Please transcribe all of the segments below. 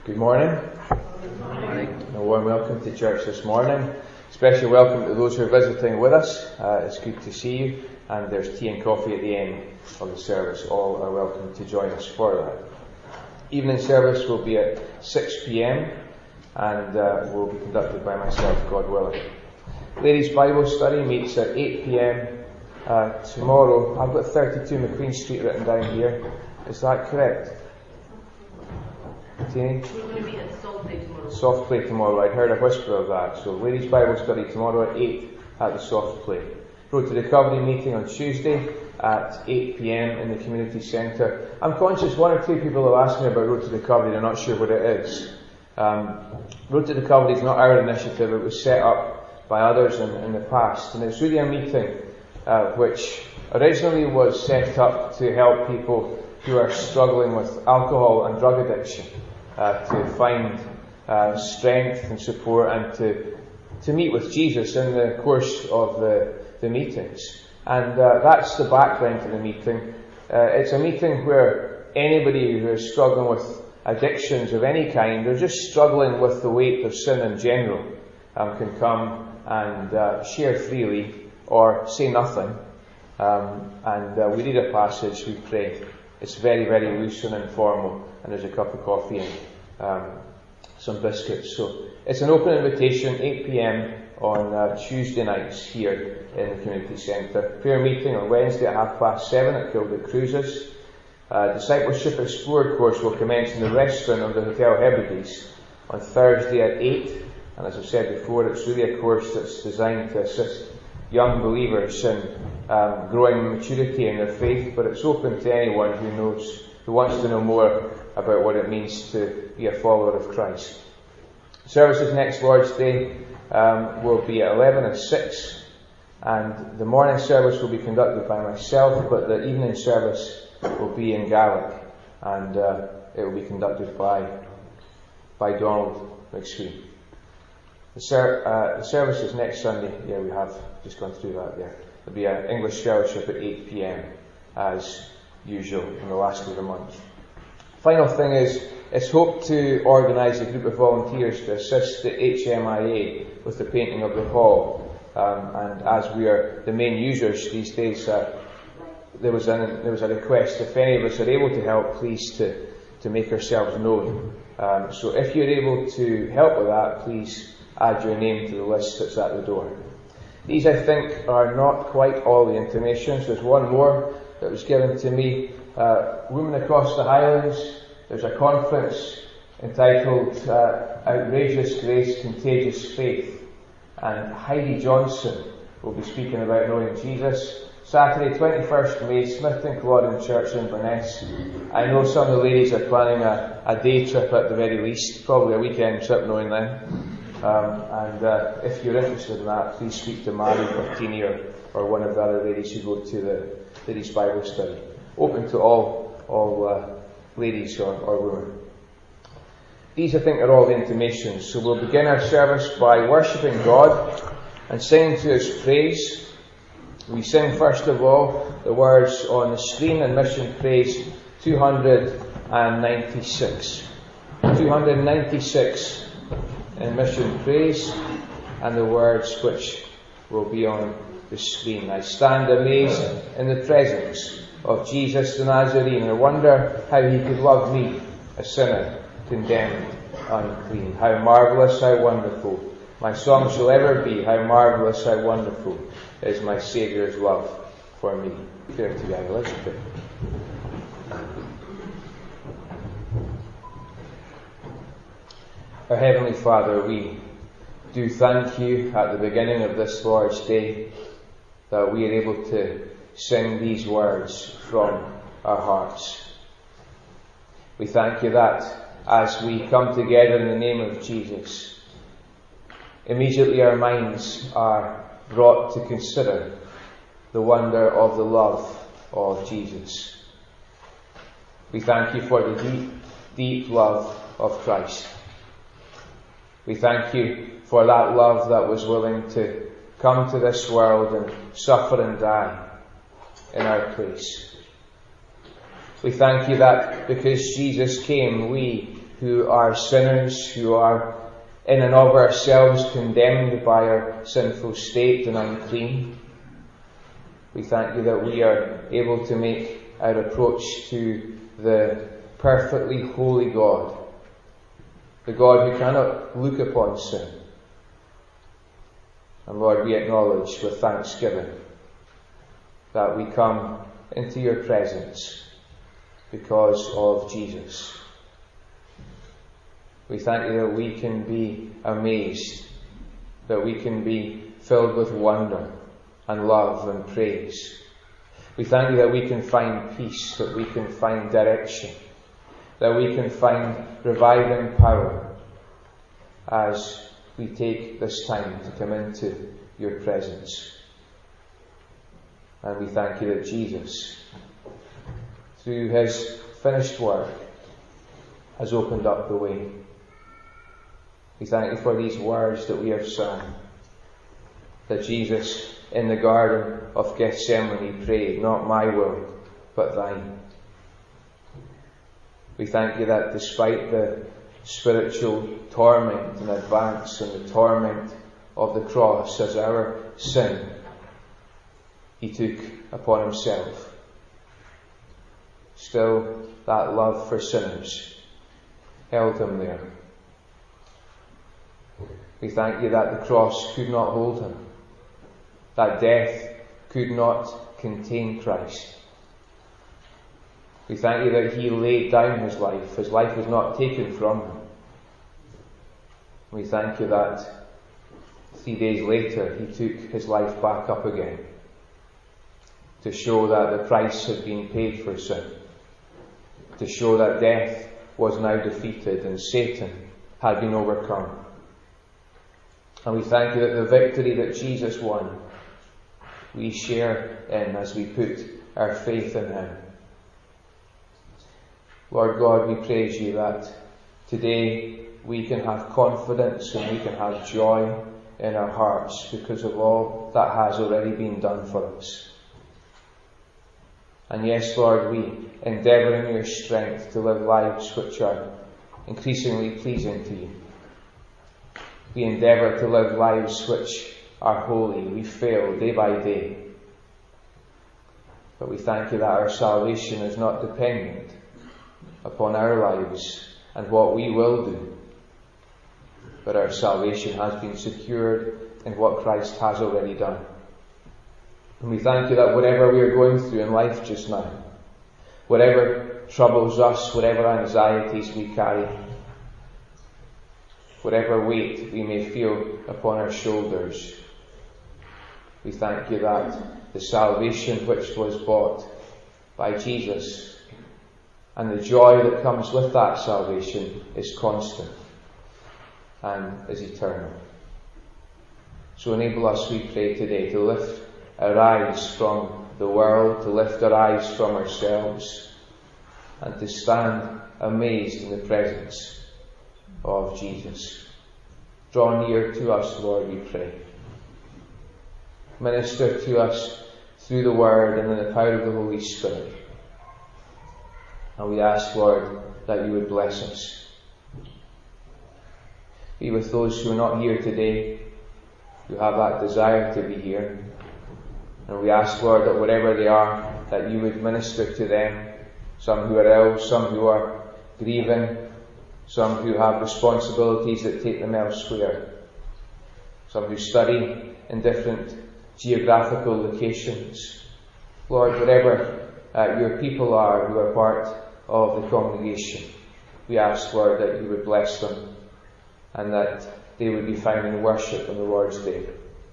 Good morning. Good morning. A warm welcome to church this morning. Special welcome to those who are visiting with us. It's good to see you, and there's tea and coffee at the end of the service. All are welcome to join us for that. Evening service will be at 6 p.m. and will be conducted by myself, God willing. Ladies' Bible study meets at 8 p.m. Tomorrow. I've got 32 McQueen Street written down here. Is that correct? We're going to meet at Soft Play tomorrow. Soft Play tomorrow. I heard a whisper of that. So, ladies' Bible study tomorrow at 8 at the Soft Play. Road to Recovery meeting on Tuesday at 8 p.m. in the community centre. I'm conscious one or two people have asked me about Road to Recovery. They're not sure what it is. Road to Recovery is not our initiative. It was set up by others in the past, and it's really a meeting which originally was set up to help people who are struggling with alcohol and drug addiction to find strength and support and to meet with Jesus in the course of the meetings. And that's the background to the meeting. It's a meeting where anybody who is struggling with addictions of any kind, or just struggling with the weight of sin in general, can come and share freely or say nothing. And we read a passage, we pray. It's very, very loose and informal, and there's a cup of coffee and some biscuits. So it's an open invitation, 8 p.m. on Tuesday nights here in the community centre. Prayer meeting on Wednesday at 7:30 at Kilda Cruises. Discipleship Explored course will commence in the restaurant of the Hotel Hebrides on Thursday at 8. And as I've said before, it's really a course that's designed to assist young believers in growing maturity in their faith, but it's open to anyone who wants to know more about what it means to be a follower of Christ. Services next Lord's Day will be at 11 and 6, and the morning service will be conducted by myself, but the evening service will be in Gaelic, and it will be conducted by Donald McSween. The services next Sunday, we have just gone through that, There'll be an English fellowship at 8 p.m. as usual in the last of the month. Final thing is, it's hoped to organise a group of volunteers to assist the HMIA with the painting of the hall. And as we are the main users these days, there was a request, if any of us are able to help, please to make ourselves known. So if you're able to help with that, please add your name to the list that's at the door. These, I think, are not quite all the intimations. There's one more that was given to me. Women Across the Highlands, there's a conference entitled Outrageous Grace, Contagious Faith. And Heidi Johnson will be speaking about knowing Jesus. Saturday, 21st May, Smithton Culloden Church in Inverness. I know some of the ladies are planning a day trip at the very least, probably a weekend trip knowing them. And if you're interested in that, please speak to Mary or Teeny or one of the other ladies who go to the ladies' Bible study. Open to all ladies or women. These, I think, are all the intimations. So we'll begin our service by worshipping God and singing to His praise. We sing first of all the words on the screen in Mission Praise 296. 296 in Mission Praise, and the words which will be on the screen. I stand amazed in the presence of Jesus the Nazarene. I wonder how He could love me, a sinner, condemned, unclean. How marvellous, how wonderful my song shall ever be. How marvellous, how wonderful is my Saviour's love for me. Pray together, let's pray. Our Heavenly Father, we do thank You at the beginning of this Lord's Day that we are able to sing these words from our hearts. We thank You that as we come together in the name of Jesus, immediately our minds are brought to consider the wonder of the love of Jesus. We thank You for the deep, deep love of Christ. We thank You for that love that was willing to come to this world and suffer and die in our place. We thank You that because Jesus came, we who are sinners, who are in and of ourselves condemned by our sinful state and unclean. We thank you that we are able to make our approach to the perfectly holy God, the God who cannot look upon sin. And Lord, we acknowledge with thanksgiving that we come into your presence because of Jesus. We thank you that we can be amazed, that we can be filled with wonder and love and praise. We thank you that we can find peace, that we can find direction, that we can find reviving power as we take this time to come into your presence. And we thank you that Jesus, through his finished work, has opened up the way. We thank you for these words that we have sung, that Jesus in the Garden of Gethsemane prayed, "Not my will, but thine." We thank you that despite the spiritual torment and advance and the torment of the cross as our sin, he took upon himself. Still, that love for sinners held him there. We thank you that the cross could not hold him, that death could not contain Christ. We thank you that he laid down his life. His life was not taken from him. We thank you that 3 days later he took his life back up again to show that the price had been paid for sin, to show that death was now defeated and Satan had been overcome. And we thank you that the victory that Jesus won, we share in as we put our faith in him. Lord God, we praise you that today we can have confidence and we can have joy in our hearts because of all that has already been done for us. And yes, Lord, we endeavour in your strength to live lives which are increasingly pleasing to you. We endeavour to live lives which are holy. We fail day by day. But we thank you that our salvation is not dependent upon our lives and what we will do. But our salvation has been secured in what Christ has already done. And we thank you that whatever we are going through in life just now, whatever troubles us, whatever anxieties we carry, whatever weight we may feel upon our shoulders, we thank you that the salvation which was bought by Jesus and the joy that comes with that salvation is constant and is eternal. So enable us, we pray today, to lift our eyes from the world, to lift our eyes from ourselves, and to stand amazed in the presence of Jesus. Draw near to us, Lord, we pray. Minister to us through the Word and in the power of the Holy Spirit. And we ask, Lord, that you would bless us. Be with those who are not here today, who have that desire to be here. And we ask, Lord, that wherever they are, that you would minister to them. Some who are ill, some who are grieving, some who have responsibilities that take them elsewhere, some who study in different geographical locations. Lord, wherever your people are who are part of the congregation, we ask, Lord, that you would bless them and that they would be found in worship on the Lord's Day.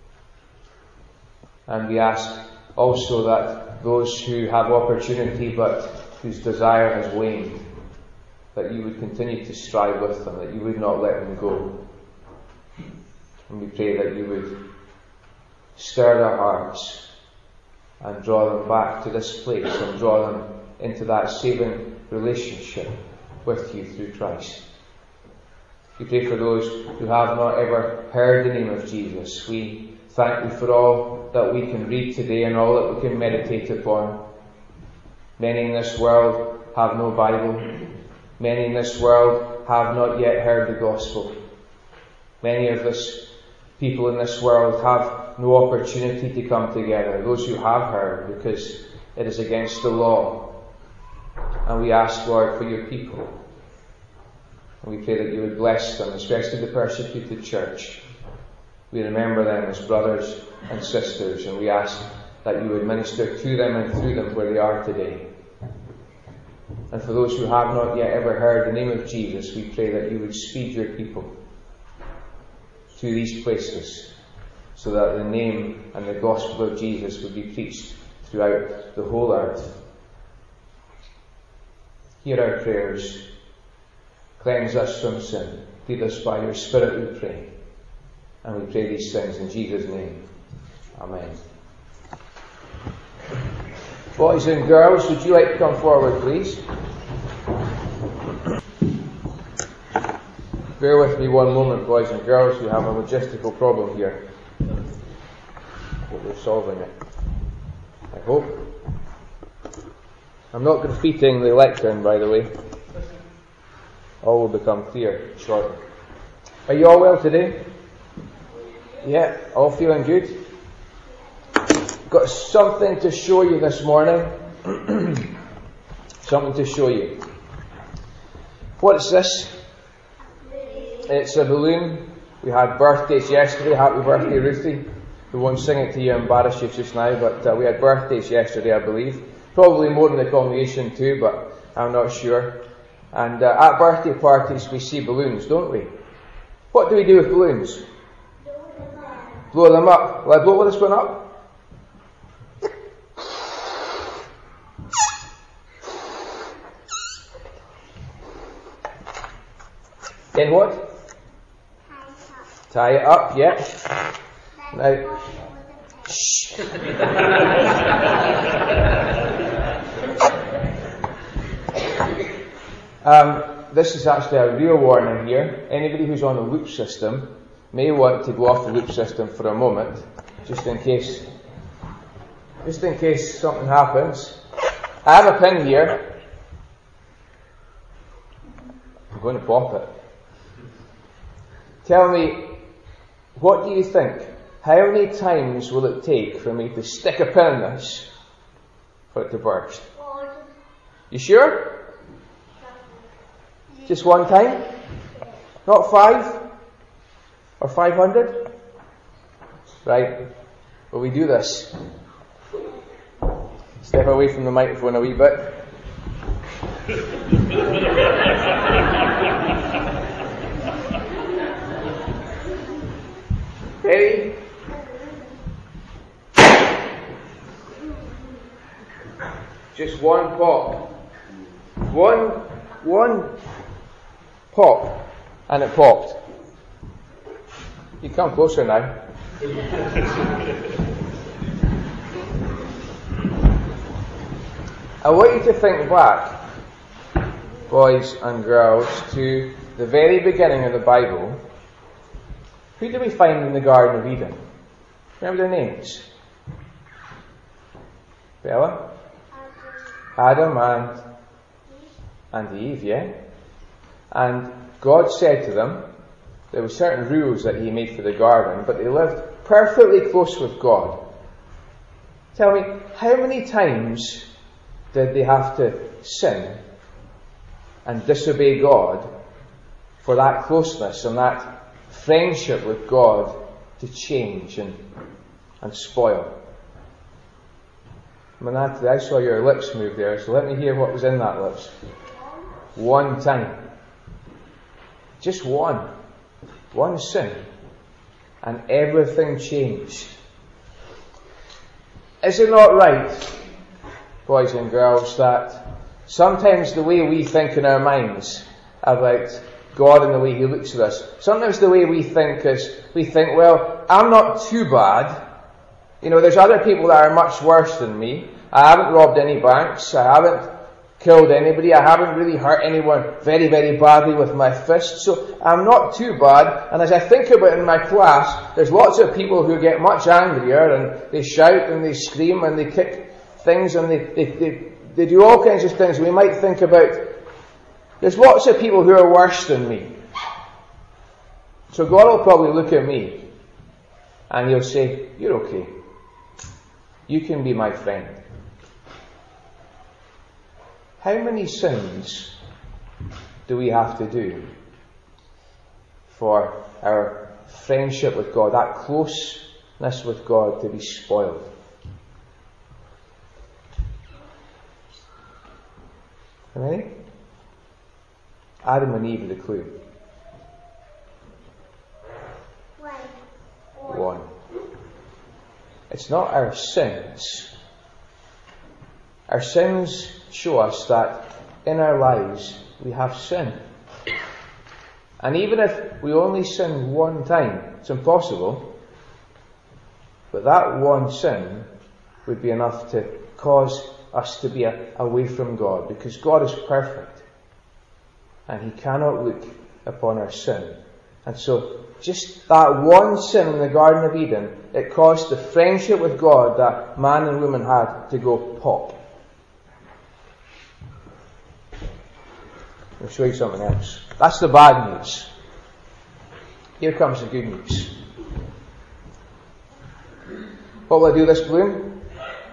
And we ask also that those who have opportunity but whose desire has waned, that you would continue to strive with them, that you would not let them go. And we pray that you would stir their hearts and draw them back to this place and draw them into that saving relationship with you through Christ. We pray for those who have not ever heard the name of Jesus. We thank you for all that we can read today and all that we can meditate upon. Many in this world have no Bible. Many in this world have not yet heard the gospel. Many of us people in this world have no opportunity to come together. Those who have heard, because it is against the law. And we ask, Lord, for your people. And we pray that you would bless them, especially the persecuted church. We remember them as brothers and sisters, and we ask that you would minister to them and through them where they are today. And for those who have not yet ever heard the name of Jesus, we pray that you would speed your people to these places, so that the name and the gospel of Jesus would be preached throughout the whole earth. Hear our prayers. Cleanse us from sin. Lead us by your Spirit, we pray. And we pray these things in Jesus' name. Amen. Boys and girls, would you like to come forward, please? Bear with me one moment, boys and girls. We have a logistical problem here. But we're solving it, I hope. I'm not graffitiing the lectern, by the way. All will become clear shortly. Are you all well today? Yeah, all feeling good? Got something to show you this morning. Something to show you. What's this? It's a balloon. We had birthdays yesterday. Happy birthday, Ruthie. We won't sing it to you, embarrass you just now, but we had birthdays yesterday, I believe. Probably more than the congregation too, but I'm not sure. And at birthday parties we see balloons, don't we? What do we do with balloons? Blow them up. Will I blow this one up? Then what? Tie it up, yeah. Now, shh. This is actually a real warning here. Anybody who's on a loop system may want to go off the loop system for a moment, just in case something happens. I have a pin here. I'm going to pop it. Tell me, what do you think? How many times will it take for me to stick a pin in this for it to burst? You sure? Just one time? Not 5? Or 500? Right. Well, we do this. Step away from the microphone a wee bit. Ready? Just one pop. One pop. And it popped. You come closer now. I want you to think back, boys and girls, to the very beginning of the Bible. Who do we find in the Garden of Eden? Remember their names? Bella? Adam and Eve, yeah? And God said to them, there were certain rules that He made for the garden, but they lived perfectly close with God. Tell me, how many times did they have to sin and disobey God for that closeness and that friendship with God to change and spoil? Manatee, I saw your lips move there, so let me hear what was in that lips. One time. Just one. One sin. And everything changed. Is it not right, boys and girls, that sometimes the way we think in our minds about God and the way He looks at us, sometimes the way we think is, we think, well, I'm not too bad. You know, there's other people that are much worse than me. I haven't robbed any banks. I haven't killed anybody. I haven't really hurt anyone very, very badly with my fists. So I'm not too bad. And as I think about it in my class, there's lots of people who get much angrier and they shout and they scream and they kick things and they do all kinds of things. We might think about There's lots of people who are worse than me. So God will probably look at me and He'll say, you're okay. You can be my friend. How many sins do we have to do for our friendship with God, that closeness with God, to be spoiled? How many? Adam and Eve are the clue. One. It's not our sins. Our sins show us that in our lives we have sin. And even if we only sin one time, it's impossible, but that one sin would be enough to cause us to be away from God, because God is perfect and He cannot look upon our sin. And so just that one sin in the Garden of Eden, it caused the friendship with God that man and woman had to go pop. I'll show you something else. That's the bad news. Here comes the good news. What will I do with this balloon?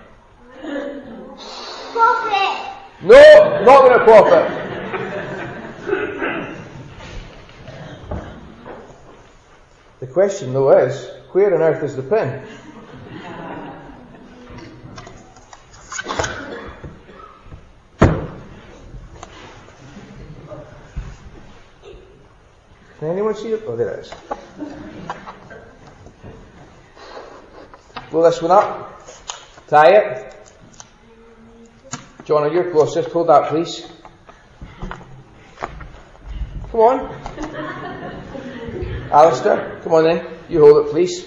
Pop it! No, not going to pop it. The question though is, where on earth is the pin? Can anyone see it? Oh, there it is. Blow this one up. Tie it. John, you're closest. Hold that, please. Come on. Alistair, come on then. You hold it, please.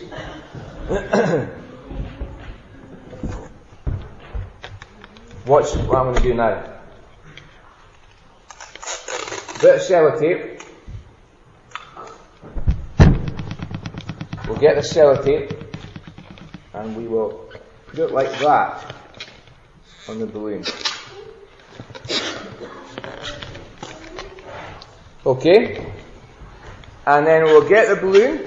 Watch what I'm going to do now. Bit of sellotape. We'll get the sellotape and we will put it like that on the balloon. Okay? And then we'll get the balloon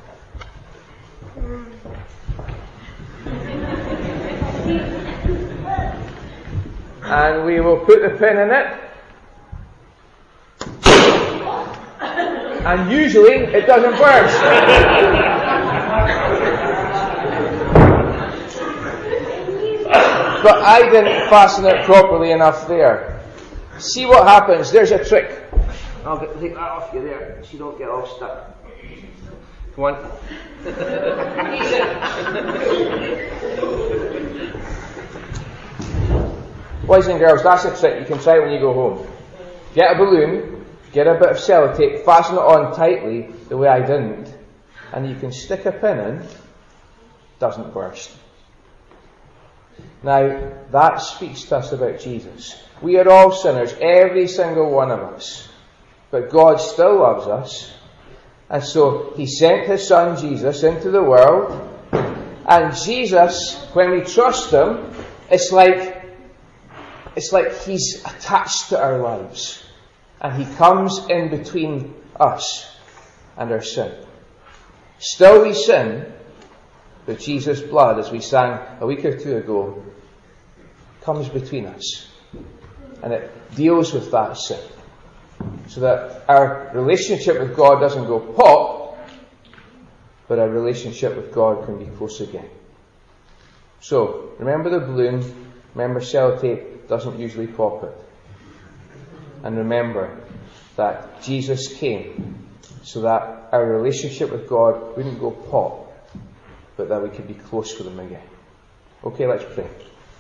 and we will put the pin in it. And usually it doesn't burst. But I didn't fasten it properly enough there. See what happens. There's a trick. I'll take that off you there so you don't get all stuck. Come on. Boys and girls, that's a trick. You can try it when you go home. Get a balloon, get a bit of sellotape, fasten it on tightly the way I didn't, and you can stick a pin in. Doesn't burst. Now, that speaks to us about Jesus. We are all sinners, every single one of us. But God still loves us. And so He sent His Son Jesus into the world. And Jesus, when we trust Him, it's like He's attached to our lives. And He comes in between us and our sin. Still we sin, but Jesus' blood, as we sang a week or two ago, comes between us. And it deals with that sin. So that our relationship with God doesn't go pop, but our relationship with God can be close again. So, remember the balloon, remember sellotape doesn't usually pop it. And remember that Jesus came so that our relationship with God wouldn't go pop, but that we could be close with Him again. Okay, let's pray.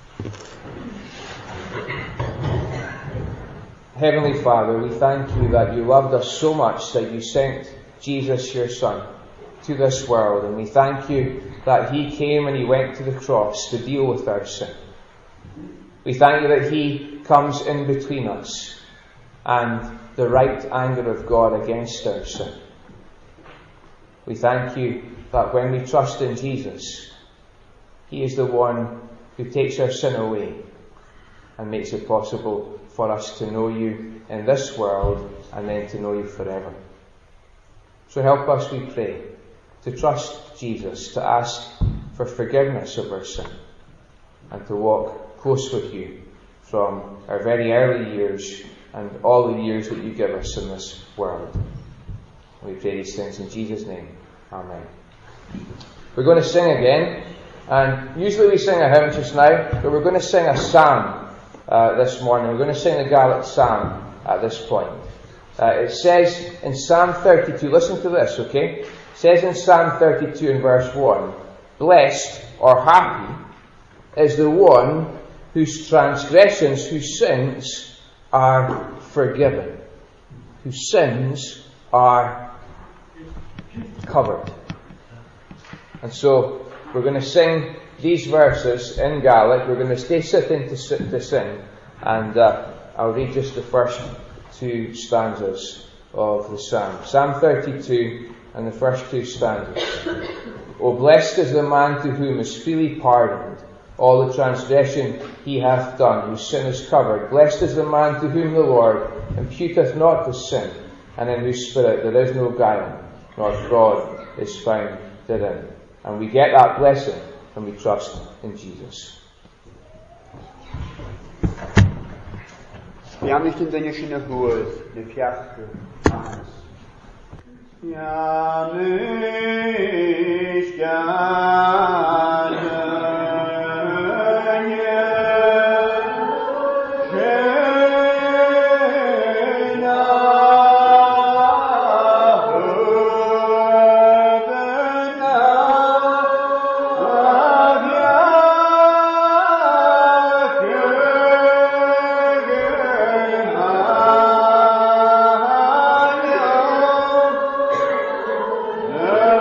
Heavenly Father, we thank You that You loved us so much that You sent Jesus, Your Son, to this world. And we thank You that He came and He went to the cross to deal with our sin. We thank You that He comes in between us and the right anger of God against our sin. We thank You that when we trust in Jesus, He is the one who takes our sin away. and makes it possible for us to know you in this world and then to know you forever. So help us, we pray, to trust Jesus, to ask for forgiveness of our sin, and to walk close with you from our very early years and all the years that you give us in this world. We pray these things in Jesus' name. Amen. We're going to sing again, and usually we sing a hymn just now, but we're going to sing a psalm this morning. We're going to sing the Gaelic psalm at this point. It says in Psalm 32, listen to this, okay? It says in Psalm 32 in verse 1, blessed or happy is the one whose transgressions, whose sins are forgiven, whose sins are covered. And so we're going to sing these verses in Gaelic. We're going to stay sitting to sing, and I'll read just the first two stanzas of the psalm. Psalm 32 and the first two stanzas. O blessed is the man to whom is freely pardoned all the transgression he hath done, whose sin is covered. Blessed is the man to whom the Lord imputeth not the sin, and in whose spirit there is no guile, nor fraud is found therein. And we get that blessing when we trust in Jesus. We am nicht in seine schöne Ruhe, der Fiasko. Ja, nicht gerne. Yeah.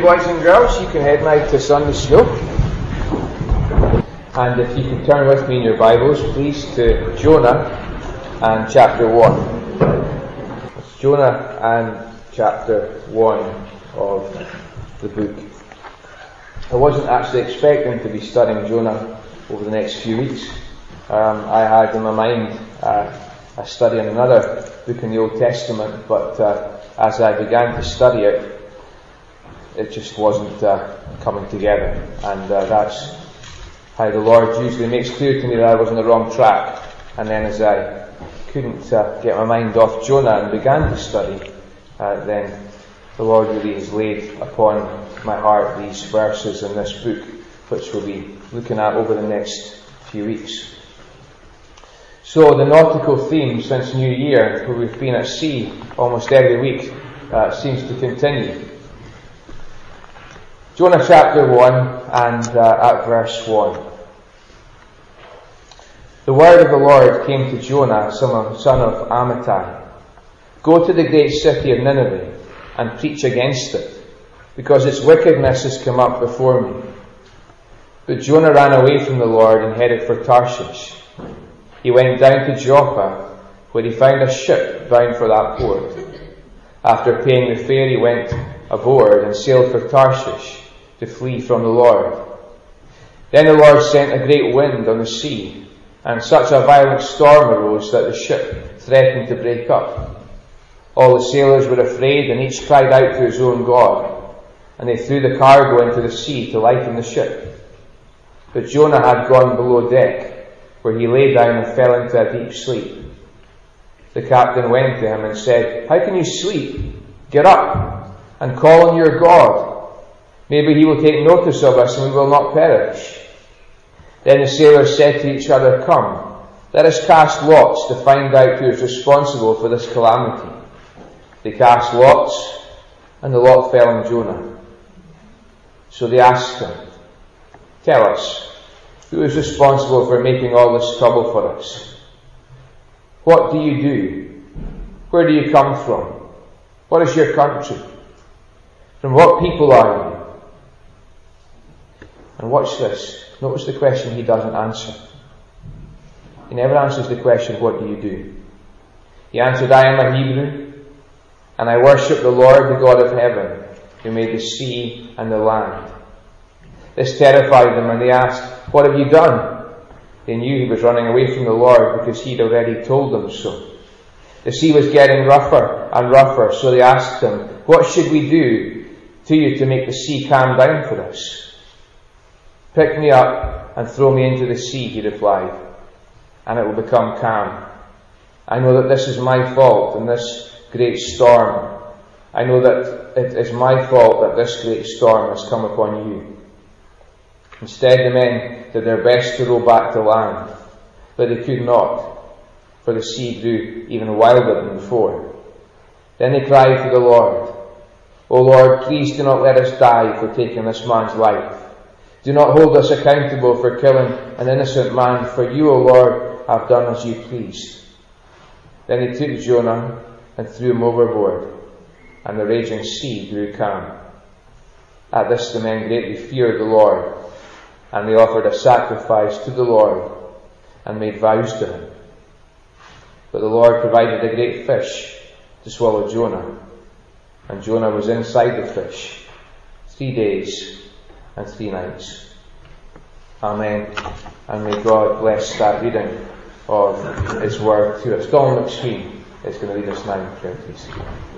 boys and girls, you can head now to Sunday school. And if you can turn with me in your Bibles, please, to Jonah and chapter 1. It's Jonah and chapter 1 of the book. I wasn't actually expecting to be studying Jonah over the next few weeks. I had in my mind a study on another book in the Old Testament, but as I began to study it, it just wasn't coming together. And that's how the Lord usually makes clear to me that I was on the wrong track. And then as I couldn't get my mind off Jonah and began to study, then the Lord really has laid upon my heart these verses in this book, which we'll be looking at over the next few weeks. So the nautical theme since New Year, where we've been at sea almost every week, seems to continue. Jonah chapter 1 and at verse 1. The word of the Lord came to Jonah, son of Amittai. Go to the great city of Nineveh and preach against it, because its wickedness has come up before me. But Jonah ran away from the Lord and headed for Tarshish. He went down to Joppa, where he found a ship bound for that port. After paying the fare, he went aboard and sailed for Tarshish to flee from the Lord. Then the Lord sent a great wind on the sea, and such a violent storm arose that the ship threatened to break up. All the sailors were afraid, and each cried out to his own God, and they threw the cargo into the sea to lighten the ship. But Jonah had gone below deck, where he lay down and fell into a deep sleep. The captain went to him and said, "How can you sleep? Get up and call on your God. Maybe he will take notice of us and we will not perish." Then the sailors said to each other, "Come, let us cast lots to find out who is responsible for this calamity." They cast lots, and the lot fell on Jonah. So they asked him, "Tell us, who is responsible for making all this trouble for us? What do you do? Where do you come from? What is your country? From what people are you?" And watch this. Notice the question he doesn't answer. He never answers the question, "What do you do?" He answered, "I am a Hebrew, and I worship the Lord, the God of heaven, who made the sea and the land." This terrified them, and they asked, "What have you done?" They knew he was running away from the Lord because he'd already told them so. The sea was getting rougher and rougher, so they asked him, "What should we do to you to make the sea calm down for us?" "Pick me up and throw me into the sea," he replied, "and it will become calm. I know that this is my fault and this great storm. I know that it is my fault that this great storm has come upon you." Instead, the men did their best to row back to land, but they could not, for the sea grew even wilder than before. Then they cried to the Lord, "O Lord, please do not let us die for taking this man's life. Do not hold us accountable for killing an innocent man, for you, O Lord, have done as you pleased." Then they took Jonah and threw him overboard, and the raging sea grew calm. At this the men greatly feared the Lord, and they offered a sacrifice to the Lord and made vows to him. But the Lord provided a great fish to swallow Jonah, and Jonah was inside the fish 3 days and 3 nights. Amen. And may God bless that reading of His Word to us. Donald McSween is going to lead us now in prayer, please.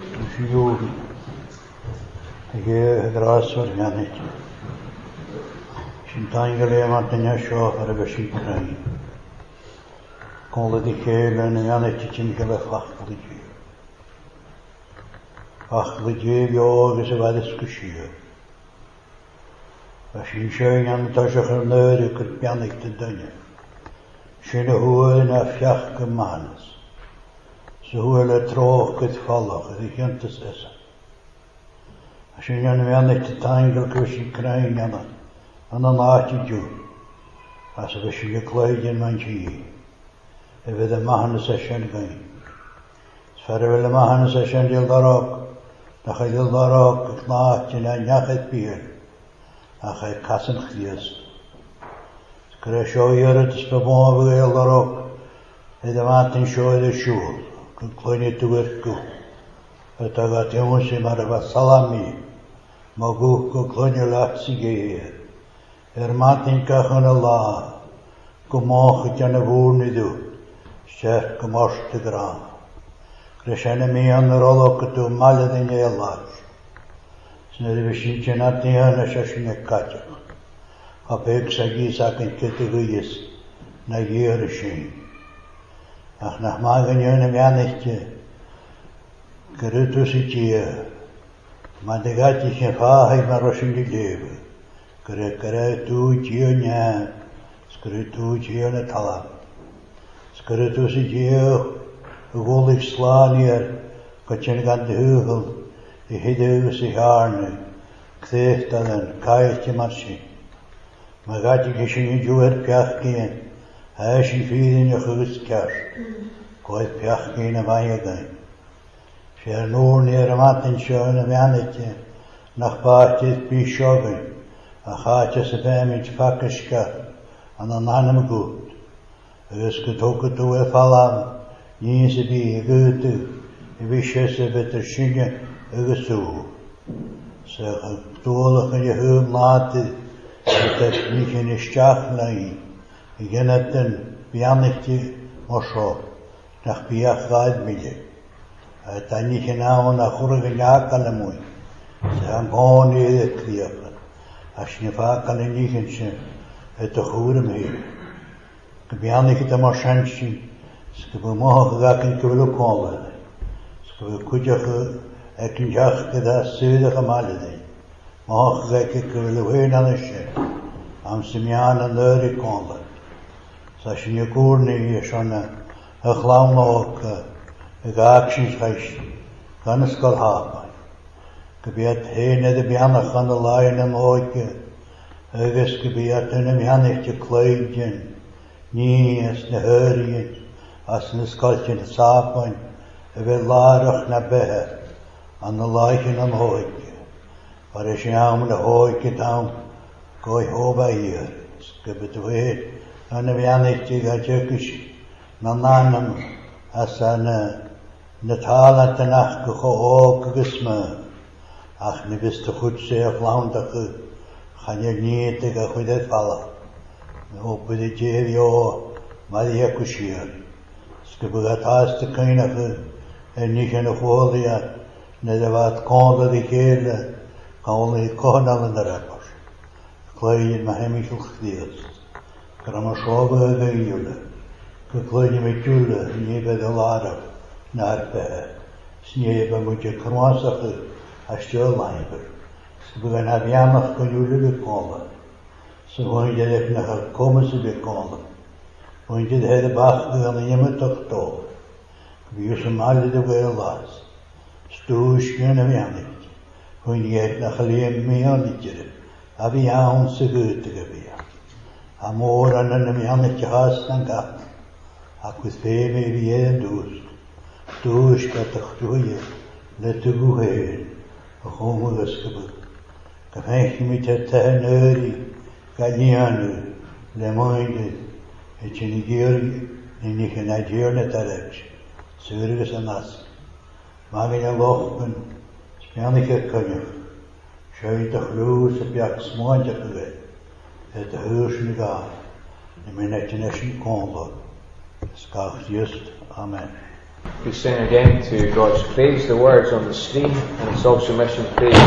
Sin sjöingan tar sig för nödigt bjärnig till dönje. Sinne hoena fjärke manes. Så hoele tråkigt fallag, det käntes essa. Sinne bjärnig till tangel kusi krängarna. Annan attitju. Alltså vi sinne klöjden manchi. Evde mahane se shengain. Sfere vele mahane se shendil darok. Nach il larok knaat in een jachet bier. Ach hij kassen gelies. Skresho jere te spabon we il larok. Hij de maand in show de shul. Kleine tuerku. Het agat jongens maar was salami. Mogu kleine laatsi gehe. Maand in kachen Allah. Kumach jane woon niet doet. Ster kumach te graan. Krishna me an rolok to malad in Allah. Snede vishinche natnia na shashne kacha. Apek sagi sakin keteguyes na yerishin. Ach nach magen jene mianichte. Gerutusitje. Madegati chefahi maroshin di leve. Kere tu jionya. Skrutu jionya talam. Skrutusitje. Golig slaan hier, katjen gaan de heugel, de hidden zich haarne, kteeft dan een kaartje marsje. Maar gaat je geschenk juwer pjach geen, hij is in vier in je gerust kerst, kooit pjach geen en van je gaan. Scher noor neer mat in schoene mannetje, nach paardje het bischogen, en gaat je ze bij met vakkeska, en dan aan hem goed. Dus getoken toe vallen. Niese bi gute, vishese betershinge ugesu. Zeg toelig in je heum laten, dat niet in de stach lei. Ik ken het een pianichtje mosho, nach piach gaat midje. Het is niet genomen naar goede jakalen mooi. Ze gaan gewoon niet het kriegen. Als je vaak kan in die gens, het te goede mee. Ik pianichtje te moschantje. Skebe mogen gaken kebelu kolen. Skebe kujach ekinjach keda sude gemalde. Mogen gaken kebelu heen aan de ship. Am Simeon en de kolen. Sashin je koorne hier schon een glam ook actions reis. Kan het skal hebben. Gebeurt heen de bianne gaan de lijn en mooike. Ergens gebeurt een biannetje kleedje. Niets de hurrien. As in skaltje de sapen, wil larig naar beher, aan de lijken aan hoike. Waar is je aan de hoike dan, gooi hoba hier. Skip het weer, en de wianetje gaat jukjes, na nanem, as aan de talen ten nacht gehoog gesme. Ach, nu bist de goed zeer vlaanderen, ga je niet tegen goed vallen. Hopen dit je joh, maar je kushier. Gebeurt te kunnen en niet in de folie, net wat konden die keren, kan niet konden in de rappers. Klein met hem is gedeeld. Kramashoven bij jullie. Klein met jullie, niet bij de lader, naar bij. Sneeuw moet je kruisen, als je lijper. Ze beginnen aan jammer kan jullie bekomen. Ze gaan je even naar komen ze bekomen. Want je hele bach wil je me toch toch. Wie is hem alle de wereld was. Stoos kunnen we niet. Want je hebt nog alleen meer niet. Heb je aan ze goed te gebeuren. Amor en een mannetje haast en gaf. Ik was veel meer wie je doet. Stoos gaat toch toe. Let de goe heen. We gaan we eens gebeuren. Ik heb je met het tegeneurie. Ga niet aan u. Le monde. Het je Nigeri, niet in Nigeria terecht. Zurück aan nas. Maar in je lopen, spannige kunje. Schijt de gloed op je smaantje geweest. Het huis niet aan. De minetje niet konden. Skacht just. Amen. We sing again to God's praise, the words on the screen, and it's also mission page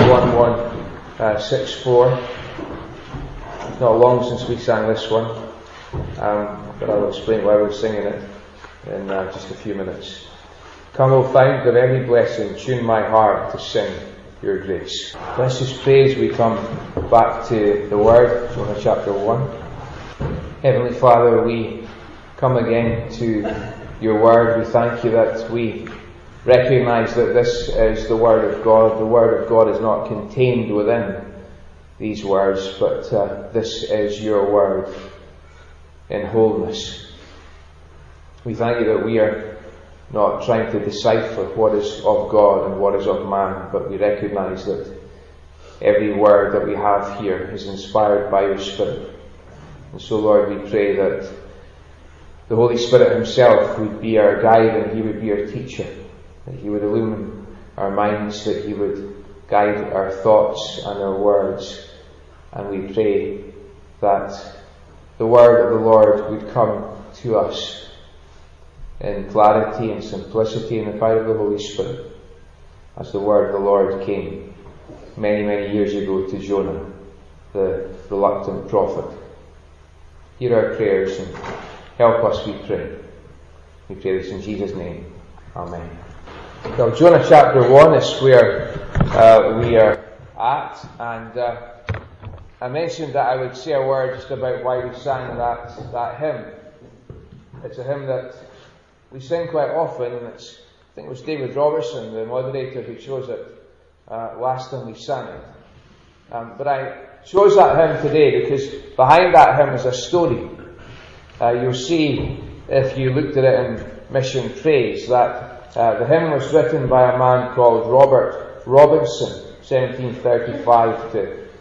1164. It's not long since we sang this one. But I'll explain why we're singing it in just a few minutes. Come, O fount of every blessing, tune my heart to sing your grace. Let's just praise. We come back to the Word, Jonah chapter 1. Heavenly Father, we come again to your Word. We thank you that we recognize that this is the Word of God. The Word of God is not contained within these words, but this is your Word in wholeness. We thank you that we are not trying to decipher what is of God and what is of man, but we recognise that every word that we have here is inspired by your Spirit. And so, Lord, we pray that the Holy Spirit himself would be our guide and he would be our teacher, that he would illumine our minds, that he would guide our thoughts and our words. And we pray that the word of the Lord would come to us in clarity and simplicity in the power of the Holy Spirit, as the word of the Lord came many, many years ago to Jonah, the reluctant prophet. Hear our prayers and help us, we pray. We pray this in Jesus' name. Amen. Well, Jonah chapter 1 is where we are at, and I mentioned that I would say a word just about why we sang that hymn. It's a hymn that we sing quite often, and I think it was David Robertson, the moderator, who chose it last time we sang it. But I chose that hymn today because behind that hymn is a story. You'll see, if you looked at it in Mission Praise, that the hymn was written by a man called Robert Robinson, 1735 to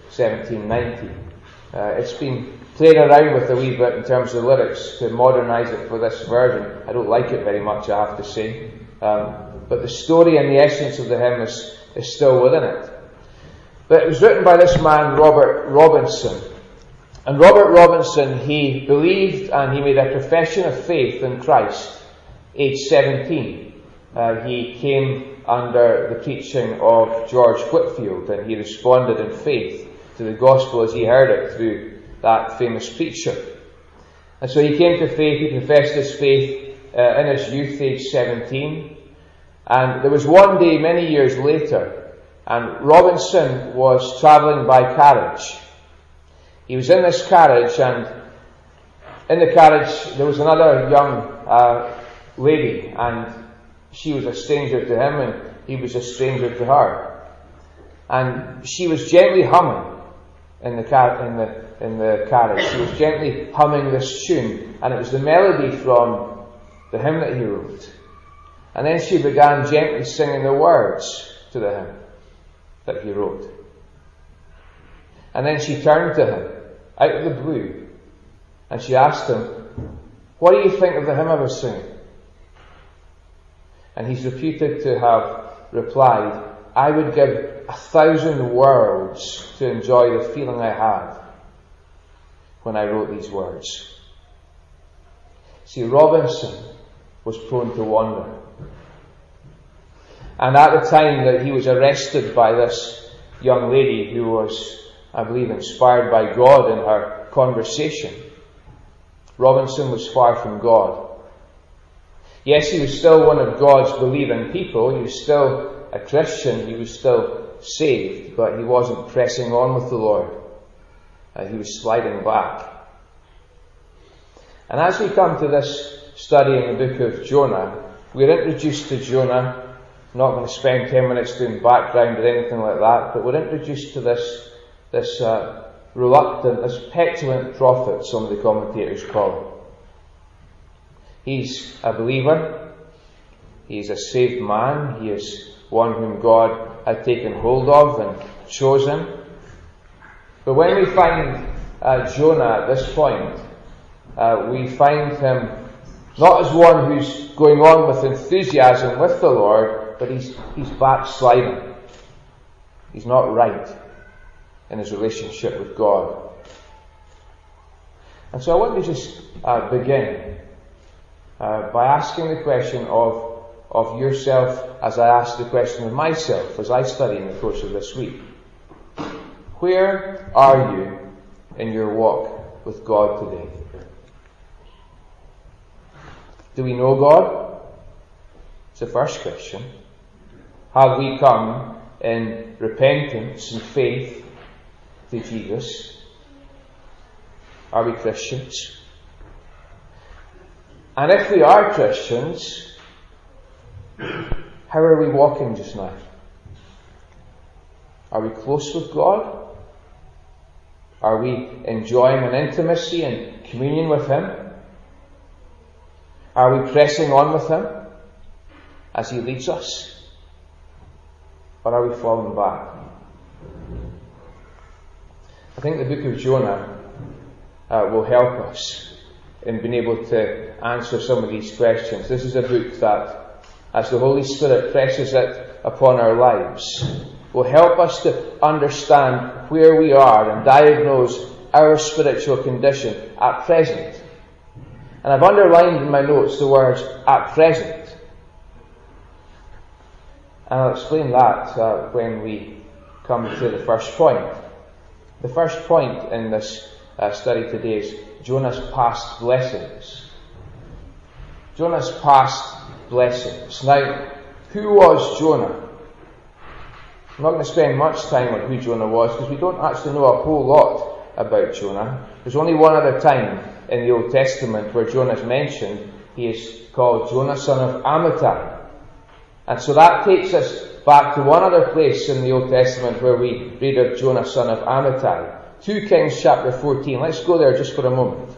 1790. It's been played around with a wee bit in terms of lyrics to modernise it for this version. I don't like it very much, I have to say. But the story and the essence of the hymn is still within it. But it was written by this man, Robert Robinson. And Robert Robinson, he believed and he made a profession of faith in Christ, age 17. He came under the preaching of George Whitefield, and he responded in faith to the gospel as he heard it through that famous preacher. And so he came to faith, he professed his faith in his youth, age 17. And there was one day, many years later, and Robinson was travelling by carriage. He was in this carriage, and in the carriage there was another young lady, and she was a stranger to him, and he was a stranger to her. And she was gently humming in the carriage. She was gently humming this tune, and it was the melody from the hymn that he wrote. And then she began gently singing the words to the hymn that he wrote. And then she turned to him out of the blue, and she asked him, "What do you think of the hymn I was singing?" And he's reputed to have replied, "I would give 1,000 worlds to enjoy the feeling I had when I wrote these words." See, Robinson was prone to wander. And at the time that he was arrested by this young lady, who was, I believe, inspired by God in her conversation, Robinson was far from God. Yes, he was still one of God's believing people. He was still a Christian. He was still saved, but he wasn't pressing on with the Lord. He was sliding back. And as we come to this study in the book of Jonah, we're introduced to Jonah. I'm not going to spend 10 minutes doing background or anything like that, but we're introduced to this reluctant, this petulant prophet, some of the commentators call him. He's a believer. He's a saved man. He is one whom God had taken hold of and chosen. But when we find Jonah at this point, we find him not as one who's going on with enthusiasm with the Lord, but he's backsliding. He's not right in his relationship with God. And so I want to just begin by asking the question of yourself, as I ask the question of myself as I study in the course of this week. Where are you in your walk with God today? Do we know God? It's the first question. Have we come in repentance and faith to Jesus? Are we Christians? And if we are Christians, how are we walking just now? Are we close with God? Are we enjoying an intimacy and communion with Him? Are we pressing on with Him? as He leads us? Or are we falling back? I think the book of Jonah will help us in being able to answer some of these questions. This is a book that, as the Holy Spirit presses it upon our lives, will help us to understand where we are and diagnose our spiritual condition at present. And I've underlined in my notes the words, at present. And I'll explain that when we come to the first point. The first point in this study today is Jonah's past blessings. Jonah's past blessings. Now, who was Jonah? I'm not going to spend much time on who Jonah was because we don't actually know a whole lot about Jonah. There's only one other time in the Old Testament where Jonah is mentioned. He is called Jonah, son of Amittai. And so that takes us back to one other place in the Old Testament where we read of Jonah, son of Amittai. 2 Kings chapter 14. Let's go there just for a moment.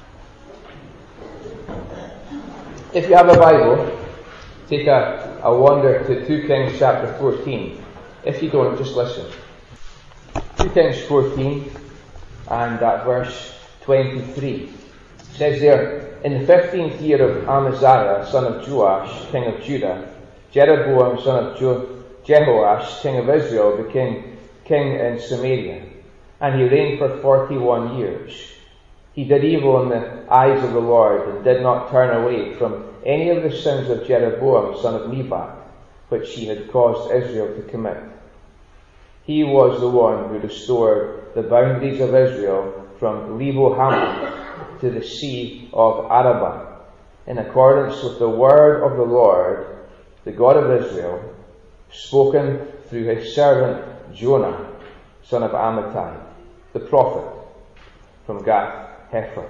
If you have a Bible, take a wander to 2 Kings chapter 14. If you don't, just listen. 2 Kings 14 and verse 23. It says there, in the 15th year of Amaziah, son of Joash, king of Judah, Jeroboam, son of Jehoash, king of Israel, became king in Samaria, and he reigned for 41 years. He did evil in the eyes of the Lord, and did not turn away from any of the sins of Jeroboam, son of Nebat, which he had caused Israel to commit. He was the one who restored the boundaries of Israel from Lebo Hamath to the sea of Arabah, in accordance with the word of the Lord, the God of Israel, spoken through his servant Jonah, son of Amittai, the prophet, from Gath Hepher.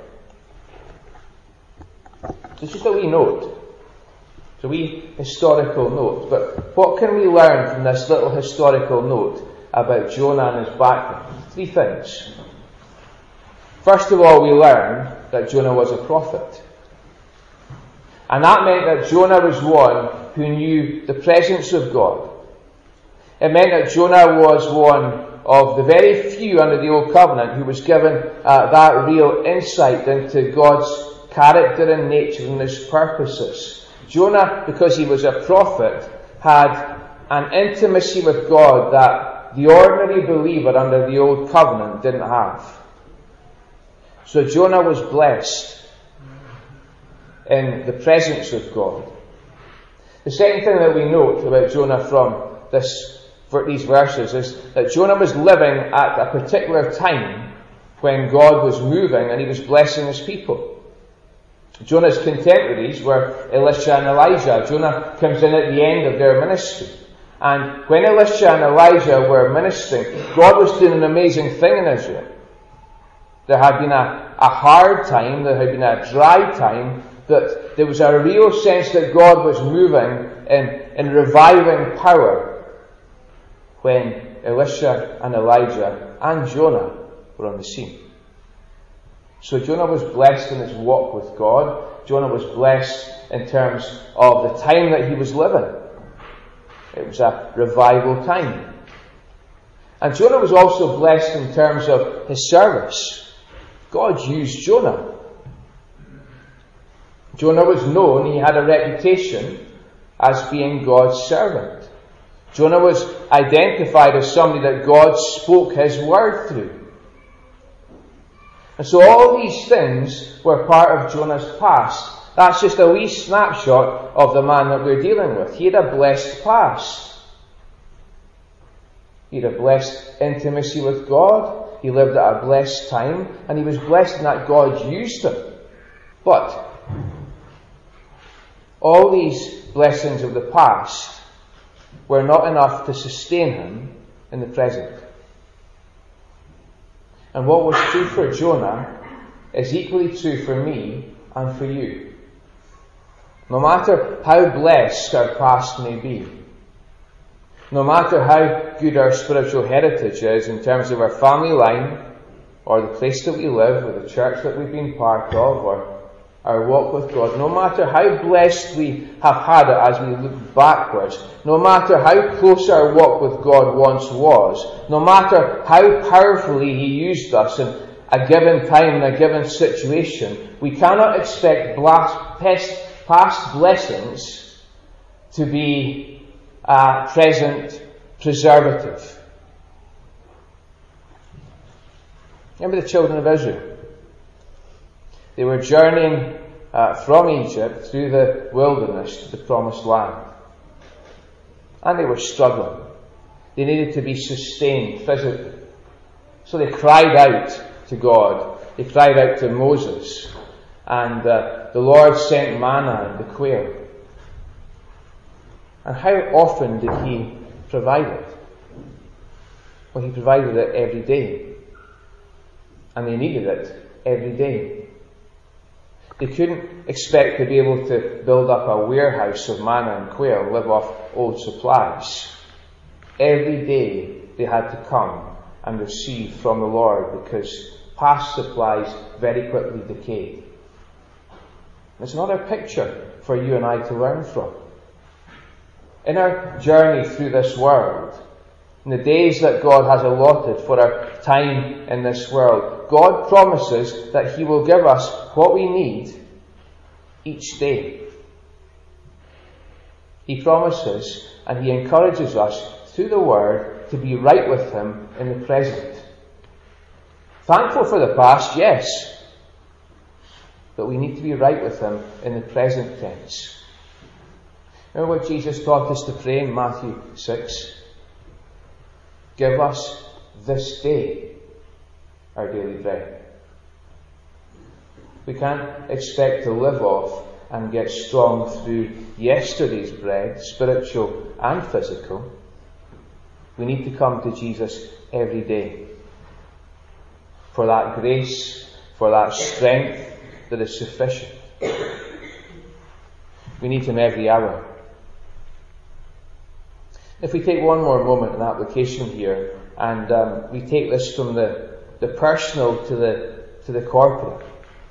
It's just a wee note. It's a wee historical note. But what can we learn from this little historical note about Jonah and his background? 3 things. First of all, we learn that Jonah was a prophet. And that meant that Jonah was one who knew the presence of God. It meant that Jonah was one of the very few under the Old Covenant who was given that real insight into God's character and nature and his purposes. Jonah, because he was a prophet, had an intimacy with God that the ordinary believer under the Old Covenant didn't have. So Jonah was blessed in the presence of God. The second thing that we note about Jonah from these verses is that Jonah was living at a particular time when God was moving and he was blessing his people. Jonah's contemporaries were Elisha and Elijah. Jonah comes in at the end of their ministry. And when Elisha and Elijah were ministering, God was doing an amazing thing in Israel. There had been a hard time, there had been a dry time, that there was a real sense that God was moving in reviving power when Elisha and Elijah and Jonah were on the scene. So Jonah was blessed in his walk with God. Jonah was blessed in terms of the time that he was living. It was a revival time. And Jonah was also blessed in terms of his service. God used Jonah. Jonah was known, he had a reputation as being God's servant. Jonah was identified as somebody that God spoke his word through. And so all these things were part of Jonah's past. That's just a wee snapshot of the man that we're dealing with. He had a blessed past. He had a blessed intimacy with God. He lived at a blessed time. And he was blessed in that God used him. But all these blessings of the past were not enough to sustain him in the present. And what was true for Jonah is equally true for me and for you. No matter how blessed our past may be, no matter how good our spiritual heritage is in terms of our family line, or the place that we live, or the church that we've been part of, or our walk with God, no matter how blessed we have had it as we look backwards, no matter how close our walk with God once was, no matter how powerfully He used us in a given time, in a given situation, we cannot expect past blessings to be a present preservative. Remember the children of Israel? They were journeying from Egypt through the wilderness to the promised land. And they were struggling. They needed to be sustained physically. So they cried out to God. They cried out to Moses. And the Lord sent manna and the quail. And how often did He provide it? Well, He provided it every day. And they needed it every day. They couldn't expect to be able to build up a warehouse of manna and quail and live off old supplies. Every day they had to come and receive from the Lord because past supplies very quickly decayed. It's another picture for you and I to learn from. In our journey through this world, in the days that God has allotted for our time in this world, God promises that He will give us what we need each day. He promises and He encourages us through the Word to be right with Him in the present. Thankful for the past, yes, but we need to be right with Him in the present tense. Remember what Jesus taught us to pray in Matthew 6? Give us this day our daily bread. We can't expect to live off and get strong through yesterday's bread, spiritual and physical. We need to come to Jesus every day for that grace, for that strength that is sufficient. We need Him every hour. If we take one more moment in application here, and we take this from the personal to the corporate.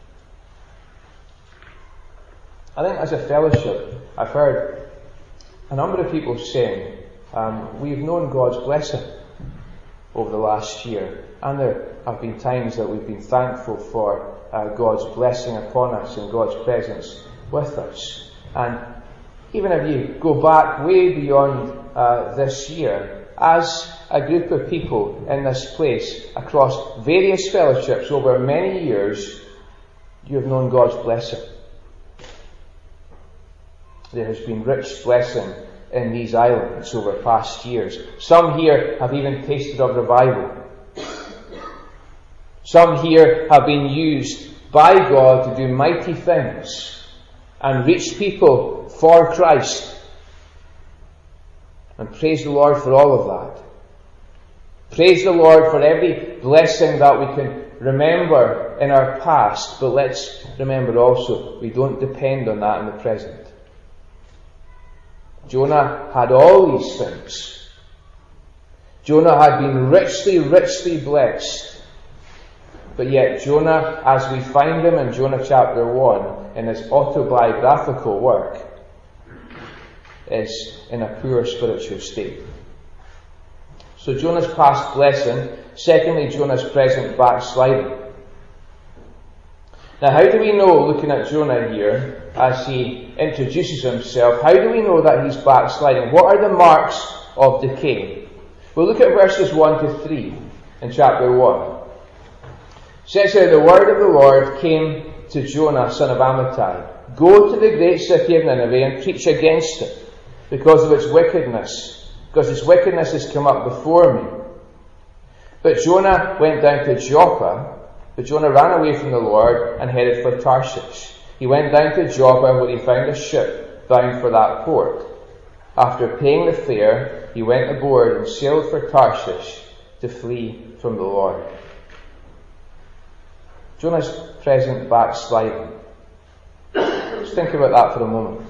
I think as a fellowship, I've heard a number of people saying, we've known God's blessing over the last year, and there have been times that we've been thankful for God's blessing upon us and God's presence with us. And even if you go back way beyond this year, as a group of people in this place, across various fellowships over many years, you have known God's blessing. There has been rich blessing in these islands over past years. Some here have even tasted of revival. Some here have been used by God to do mighty things and reach people for Christ. And praise the Lord for all of that. Praise the Lord for every blessing that we can remember in our past, but let's remember also we don't depend on that in the present. Jonah had all these things. Jonah had been richly blessed. But yet Jonah, as we find him in Jonah chapter 1, in his autobiographical work, is in a poor spiritual state. So Jonah's past blessing. Secondly, Jonah's present backsliding. Now, how do we know, looking at Jonah here, as he introduces himself, how do we know that he's backsliding? What are the marks of decay? We'll look at verses 1 to 3 in chapter 1. It says here, the word of the Lord came to Jonah, son of Amittai. Go to the great city of Nineveh and preach against it, because of its wickedness. Because its wickedness has come up before me. But Jonah went down to Joppa. But Jonah ran away from the Lord and headed for Tarshish. He went down to Joppa, where he found a ship bound for that port. After paying the fare, he went aboard and sailed for Tarshish to flee from the Lord. Jonah's present backsliding. Just think about that for a moment.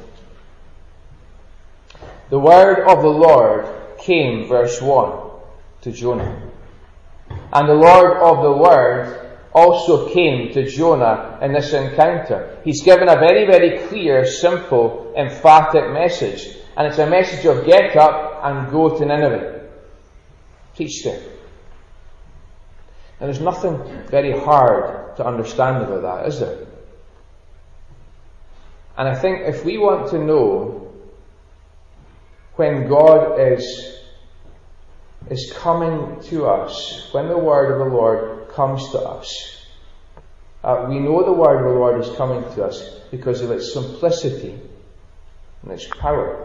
The word of the Lord came, verse 1, to Jonah. And the Lord of the word also came to Jonah in this encounter. He's given a very, very clear, simple, emphatic message. And it's a message of get up and go to Nineveh. Preach there. Now there's nothing very hard to understand about that, is there? And I think if we want to know when God is coming to us, when the word of the Lord comes to us, we know the word of the Lord is coming to us because of its simplicity and its power.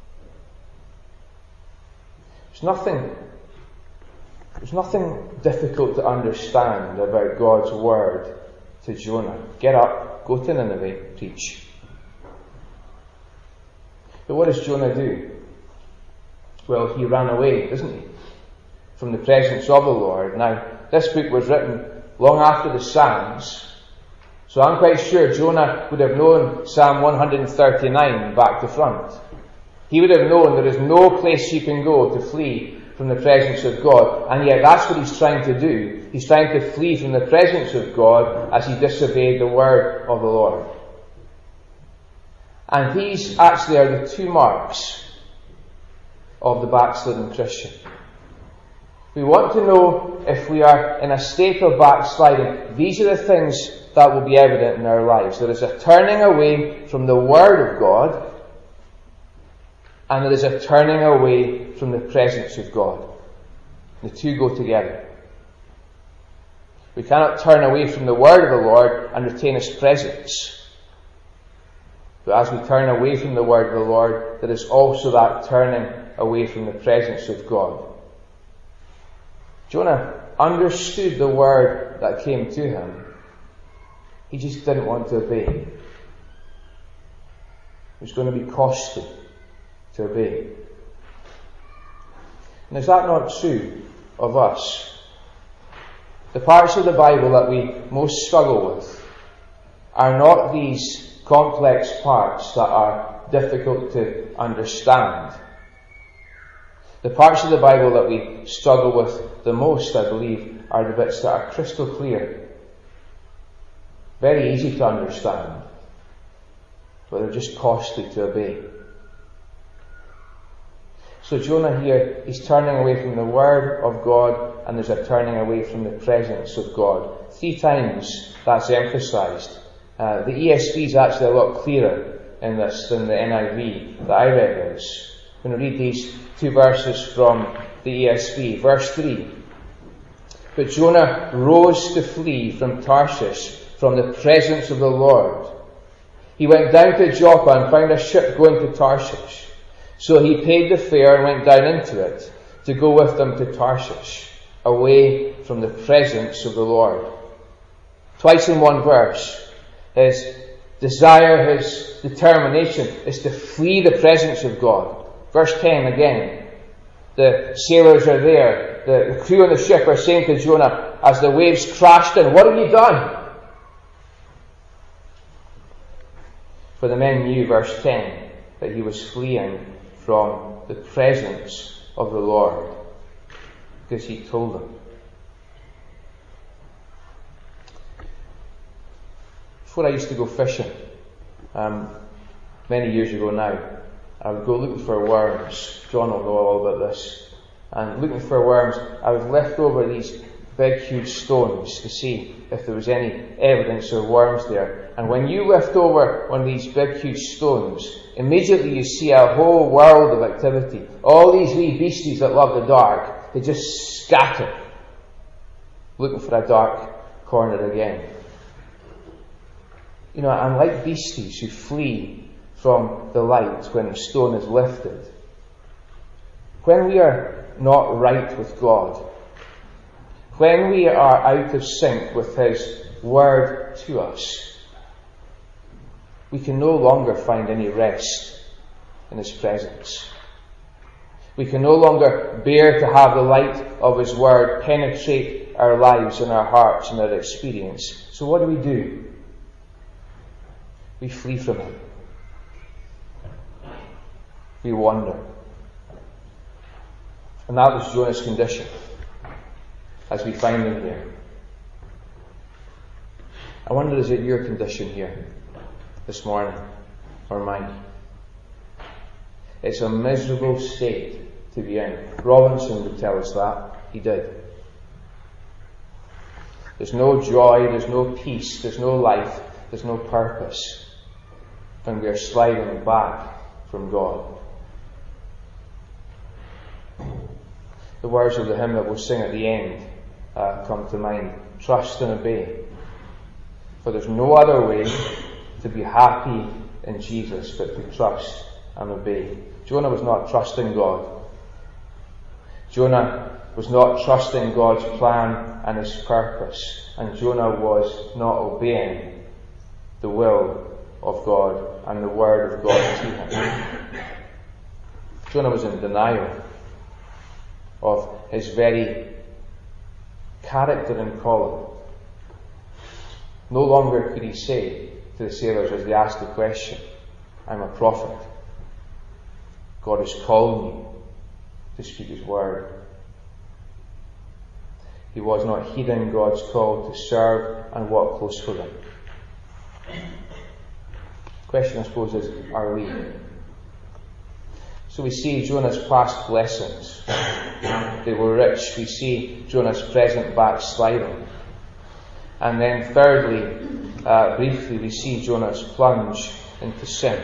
There's nothing difficult to understand about God's word to Jonah. Get up, go to Nineveh, preach. But what does Jonah do? Well, he ran away, doesn't he? From the presence of the Lord. Now, this book was written long after the Psalms, so I'm quite sure Jonah would have known Psalm 139 back to front. He would have known there is no place you can go to flee from the presence of God, and yet that's what he's trying to do. He's trying to flee from the presence of God as he disobeyed the word of the Lord. And these actually are the two marks of the backslidden Christian. We want to know if we are in a state of backsliding. These are the things that will be evident in our lives. There is a turning away from the Word of God, and there is a turning away from the presence of God. The two go together. We cannot turn away from the Word of the Lord and retain His presence. But as we turn away from the Word of the Lord, there is also that turning away from the presence of God. Jonah understood the word that came to him. He just didn't want to obey. It was going to be costly to obey. And is that not true of us? The parts of the Bible that we most struggle with are not these complex parts that are difficult to understand. The parts of the Bible that we struggle with the most, I believe, are the bits that are crystal clear. Very easy to understand, but they're just costly to obey. So Jonah here, he's turning away from the Word of God, and there's a turning away from the presence of God. 3 times that's emphasised. The ESV is actually a lot clearer in this than the NIV that I read is. I'm going to read these 2 verses from the ESV. Verse 3. But Jonah rose to flee from Tarshish, from the presence of the Lord. He went down to Joppa and found a ship going to Tarshish. So he paid the fare and went down into it to go with them to Tarshish, away from the presence of the Lord. Twice in one verse, his desire, his determination is to flee the presence of God. Verse 10 again. The sailors are there. The crew on the ship are saying to Jonah as the waves crashed in, "What have you done?" For the men knew, verse 10, that he was fleeing from the presence of the Lord, because he told them. Before I used to go fishing, many years ago now, I would go looking for worms. John will know all about this. And looking for worms, I would lift over these big, huge stones to see if there was any evidence of worms there. And when you lift over one of these big, huge stones, immediately you see a whole world of activity. All these wee beasties that love the dark, they just scatter, looking for a dark corner again. You know, I'm like beasties who flee from the light when the stone is lifted. When we are not right with God, when we are out of sync with His word to us, we can no longer find any rest in His presence. We can no longer bear to have the light of His word penetrate our lives and our hearts and our experience. So what do? We flee from Him. We wander. And that was Jonah's condition, as we find him here. I wonder, is it your condition here this morning, or mine? It's a miserable state to be in. Robinson would tell us that. He did. There's no joy, there's no peace, there's no life, there's no purpose when we are sliding back from God. The words of the hymn that we'll sing at the end come to mind. Trust and obey. For there's no other way to be happy in Jesus but to trust and obey. Jonah was not trusting God. Jonah was not trusting God's plan and his purpose. And Jonah was not obeying the will of God and the word of God to him. Jonah was in denial of his very character and calling. No longer could he say to the sailors as they asked the question, I'm a prophet. God has called me to speak his word. He was not heeding God's call to serve and walk close with him. The question, I suppose, is, are we? So we see Jonah's past blessings. They were rich. We see Jonah's present backsliding. And then thirdly, briefly, we see Jonah's plunge into sin.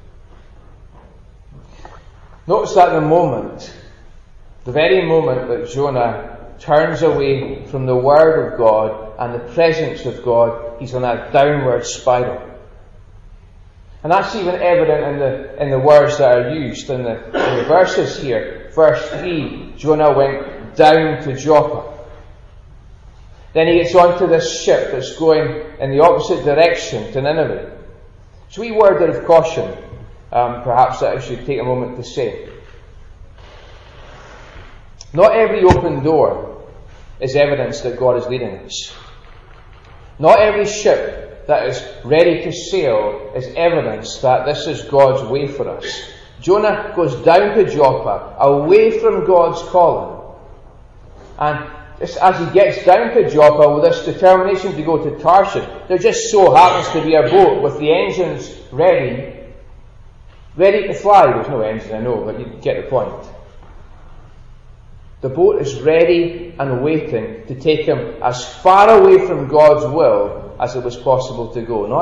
Notice that the very moment that Jonah turns away from the word of God and the presence of God, he's on a downward spiral. And that's even evident in the words that are used in the verses here. Verse 3, Jonah went down to Joppa. Then he gets onto this ship that's going in the opposite direction to Nineveh. It's a wee word of caution, perhaps that I should take a moment to say. Not every open door is evidence that God is leading us. Not every ship that is ready to sail is evidence that this is God's way for us. Jonah goes down to Joppa, away from God's calling. And just as he gets down to Joppa with this determination to go to Tarshish, there just so happens to be a boat with the engines ready to fly. There's no engine, I know, but you get the point. The boat is ready and waiting to take him as far away from God's will as it was possible to go.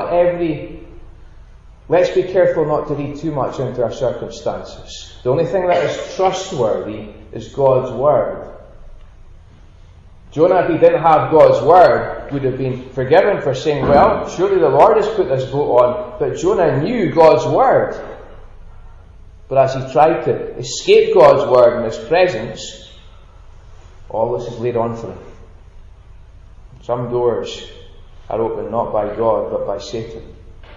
Let's be careful not to read too much into our circumstances. The only thing that is trustworthy is God's word. Jonah, if he didn't have God's word, would have been forgiven for saying, well, surely the Lord has put this boat on. But Jonah knew God's word. But as he tried to escape God's word and his presence, all this is laid on for him. Some doors are opened not by God, but by Satan.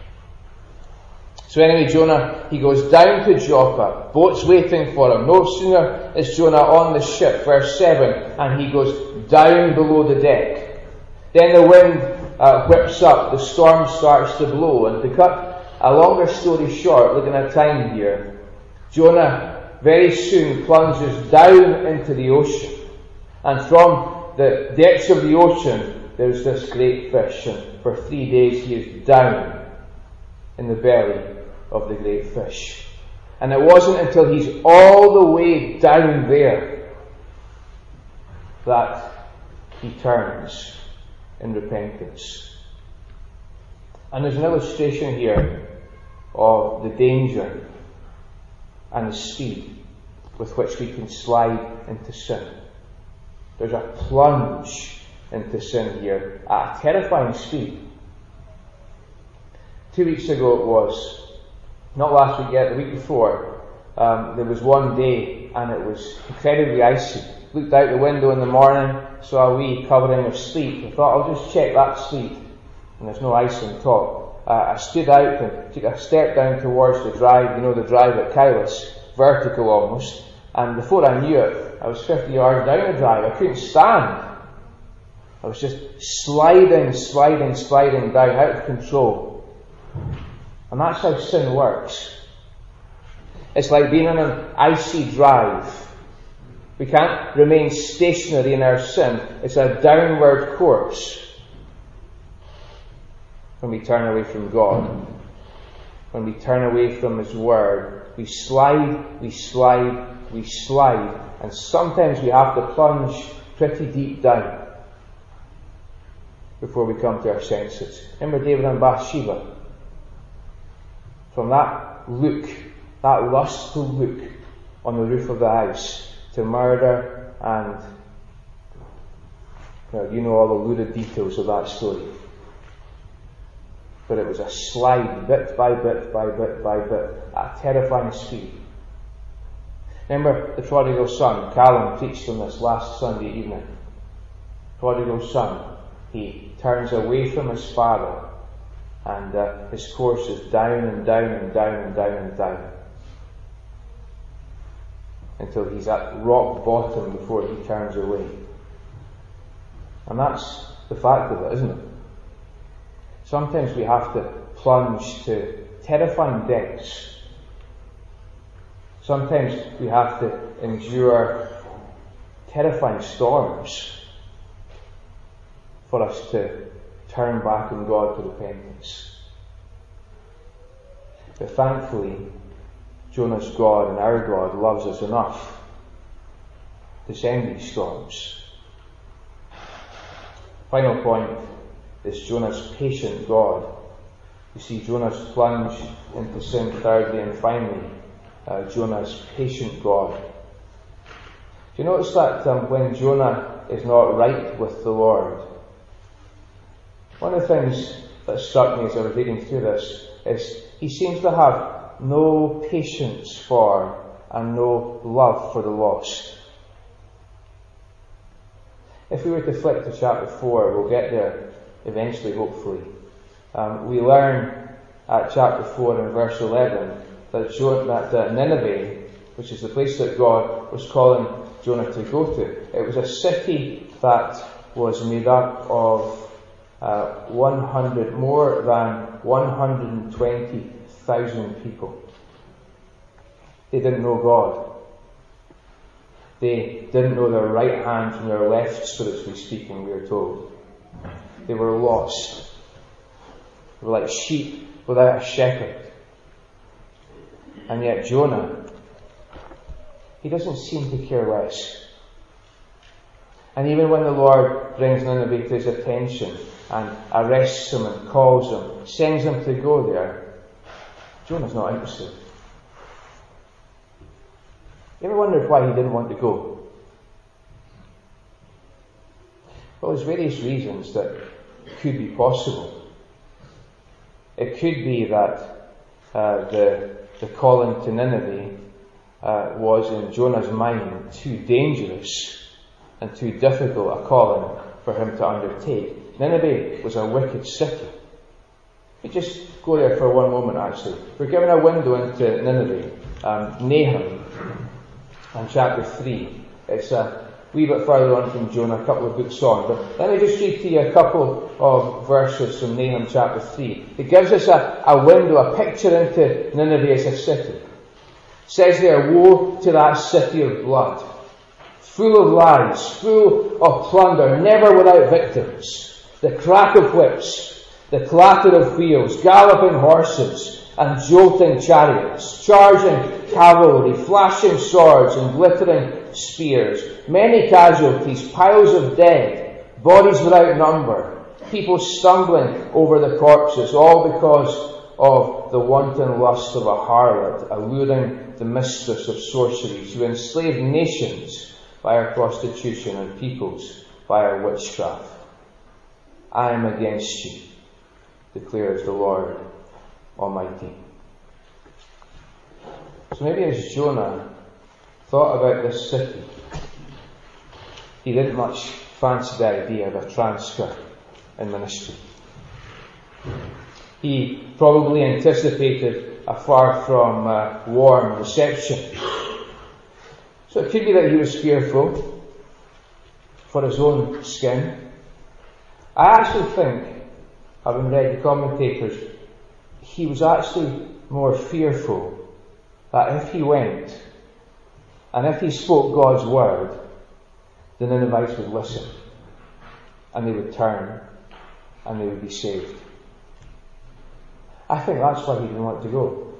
So anyway, Jonah, he goes down to Joppa. Boat's waiting for him. No sooner is Jonah on the ship, verse 7, and he goes down below the deck. Then the wind whips up, the storm starts to blow, and to cut a longer story short, looking at time here, Jonah very soon plunges down into the ocean. And from the depths of the ocean, there's this great fish, and for 3 days he is down in the belly of the great fish. And it wasn't until he's all the way down there that he turns in repentance. And there's an illustration here of the danger and the speed with which we can slide into sin. There's a plunge into sin here at a terrifying speed. 2 weeks ago it was, not last week yet, the week before, there was one day and it was incredibly icy. Looked out the window in the morning, saw a wee covering of sleet. I thought, I'll just check that sleet. And there's no ice on top. I stood out and took a step down towards the drive, the drive at Kailas, vertical almost. And before I knew it, I was 50 yards down the drive. I couldn't stand. I was just sliding down, out of control. And that's how sin works. It's like being on an icy drive. We can't remain stationary in our sin. It's a downward course. when we turn away from God, when we turn away from His Word, we slide, and sometimes we have to plunge pretty deep down before we come to our senses. Remember David and Bathsheba? From that look, that lustful look on the roof of the house, to murder, and you know all the lurid details of that story. But it was a slide, bit by bit, at a terrifying speed. Remember the prodigal son? Callum preached on this last Sunday evening. Prodigal son, he turns away from his father, and his course is down and down and down and down and down, until he's at rock bottom before he turns away. And that's the fact of it, isn't it? Sometimes we have to plunge to terrifying depths. Sometimes we have to endure terrifying storms for us to turn back in God to repentance. But thankfully, Jonah's God and our God loves us enough to send these storms. Final point is Jonah's patient God. You see, Jonah's plunge into sin thirdly, and finally, Jonah's patient God. Do you notice that when Jonah is not right with the Lord, one of the things that struck me as I was reading through this is he seems to have no patience for and no love for the lost. If we were to flip to chapter 4, we'll get there eventually, hopefully. We learn at chapter 4 and verse 11 that Nineveh, which is the place that God was calling Jonah to go to, it was a city that was made up of more than 120,000 people. They didn't know God. They didn't know their right hand from their left, spiritually speaking, we are told. They were lost. They were like sheep without a shepherd. And yet Jonah, he doesn't seem to care less. And even when the Lord brings Nineveh to his attention and arrests him and calls him, sends him to go there, Jonah's not interested. You ever wondered why he didn't want to go? Well, there's various reasons that could be possible. It could be that the calling to Nineveh was in Jonah's mind too dangerous and too difficult a calling for him to undertake. Nineveh was a wicked city. We just go there for one moment, actually. We're given a window into Nineveh, Nahum, and chapter 3. It's a wee bit further on from Jonah, a couple of books on. But let me just read to you a couple of verses from Nahum chapter 3. It gives us a window, a picture into Nineveh as a city. It says there, "Woe to that city of blood, full of lies, full of plunder, never without victims. The crack of whips, the clatter of wheels, galloping horses, and jolting chariots, charging cavalry, flashing swords and glittering spears, many casualties, piles of dead, bodies without number, people stumbling over the corpses, all because of the wanton lust of a harlot, alluring the mistress of sorceries, who enslaved nations by her prostitution and peoples by her witchcraft. I am against you, declares the Lord Almighty." So maybe as Jonah thought about this city, he didn't much fancy the idea of a transfer in ministry. He probably anticipated a far from warm reception. So it could be that he was fearful for his own skin. I actually think, having read the commentators, he was actually more fearful that if he went and if he spoke God's word, the Ninevites would listen and they would turn and they would be saved. I think that's why he didn't want to go.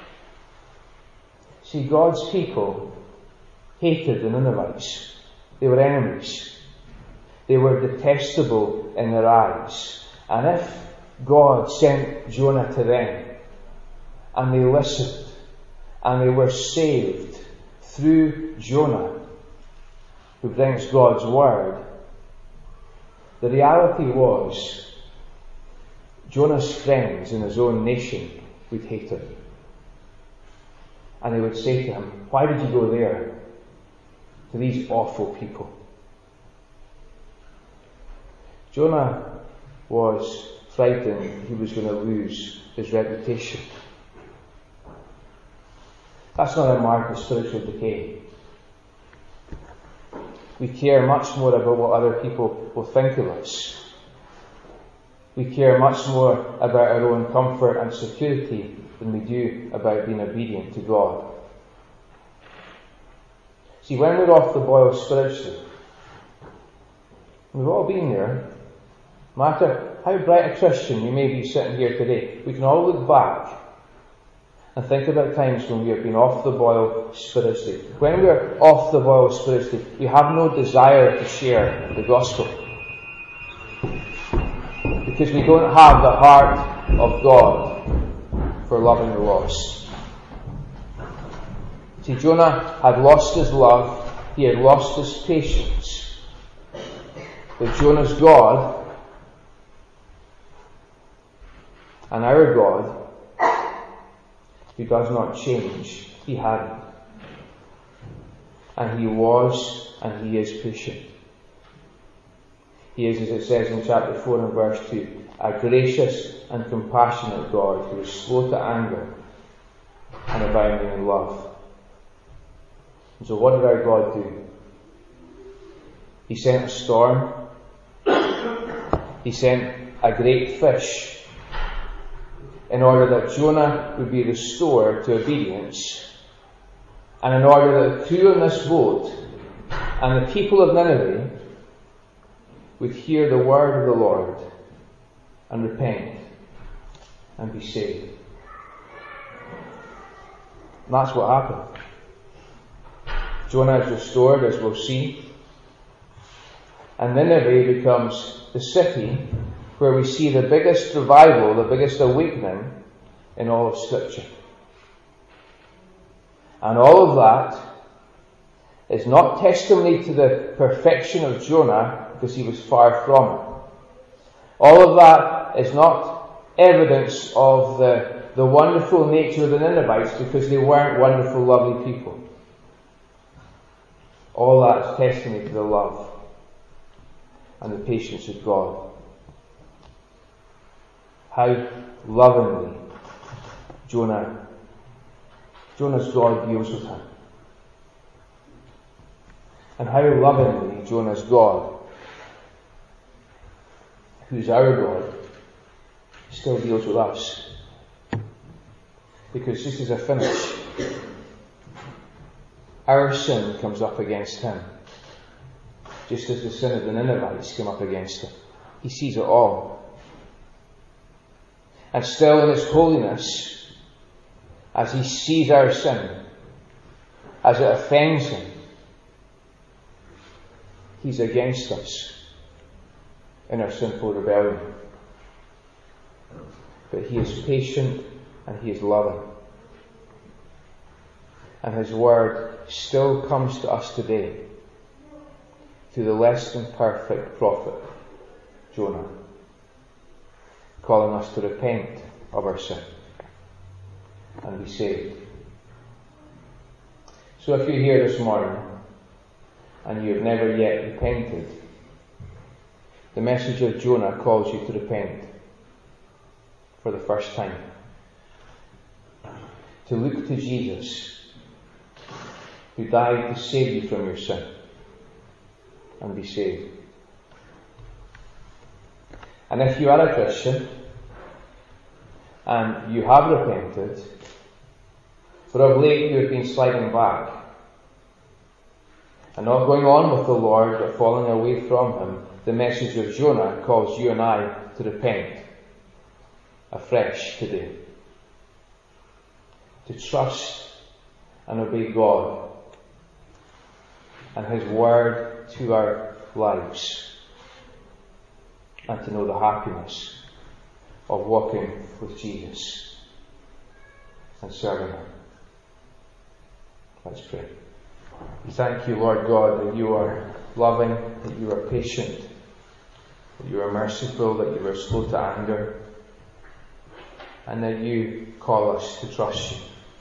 See, God's people hated the Ninevites. They were enemies. They were detestable in their eyes. And if God sent Jonah to them, and they listened, and they were saved through Jonah, who brings God's word, the reality was Jonah's friends in his own nation would hate him. And they would say to him, why did you go there? To these awful people. Jonah was frightened he was going to lose his reputation. That's not a mark of spiritual decay. We care much more about what other people will think of us. We care much more about our own comfort and security than we do about being obedient to God. See, when we're off the boil spiritually, we've all been there. No matter how bright a Christian you may be sitting here today, we can all look back and think about times when we have been off the boil spiritually. When we're off the boil spiritually, we have no desire to share the gospel. Because we don't have the heart of God for loving the lost. See, Jonah had lost his love, he had lost his patience. But Jonah's God, and our God, who does not change, he hadn't. And he was, and he is patient. He is, as it says in chapter 4 and verse 2, a gracious and compassionate God who is slow to anger and abounding in love. And so what did our God do? He sent a storm. He sent a great fish in order that Jonah would be restored to obedience, and in order that the crew on this boat and the people of Nineveh would hear the word of the Lord and repent and be saved. And that's what happened. Jonah is restored, as we'll see, and Nineveh becomes the city where we see the biggest revival, the biggest awakening in all of Scripture. And all of that is not testimony to the perfection of Jonah, because he was far from it. All of that is not evidence of the wonderful nature of the Ninevites, because they weren't wonderful, lovely people. All that is testimony to the love and the patience of God. How lovingly Jonah's God deals with him. And how lovingly Jonah's God, who's our God, still deals with us. Because just as a finish, our sin comes up against him, just as the sin of the Ninevites came up against him. He sees it all. And still in his holiness, as he sees our sin, as it offends him, he's against us in our sinful rebellion. But he is patient and he is loving. And his word still comes to us today through the less than perfect prophet, Jonah, calling us to repent of our sin and be saved. So if you're here this morning and you have never yet repented, the message of Jonah calls you to repent for the first time. To look to Jesus, who died to save you from your sin, and be saved. And if you are a Christian, and you have repented, but of late you have been sliding back, and not going on with the Lord, but falling away from Him, the message of Jonah calls you and I to repent. afresh today. To trust and obey God and His Word to our lives, and to know the happiness of walking with Jesus and serving Him. Let's pray. We thank you, Lord God, that you are loving, that you are patient, that you are merciful, that you are slow to anger, and that you call us to trust you.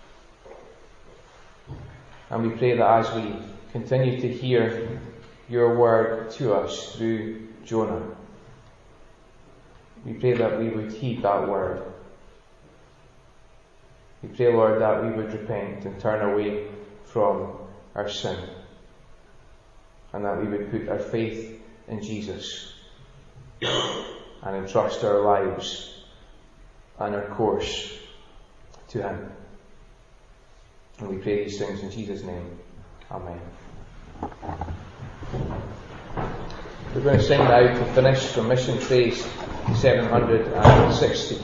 And we pray that as we continue to hear your word to us through Jonah, we pray that we would heed that word. We pray, Lord, that we would repent and turn away from our sin, and that we would put our faith in Jesus and entrust our lives and our course to Him. And we pray these things in Jesus' name. Amen. We're going to sing now to finish from Mission Praise 760.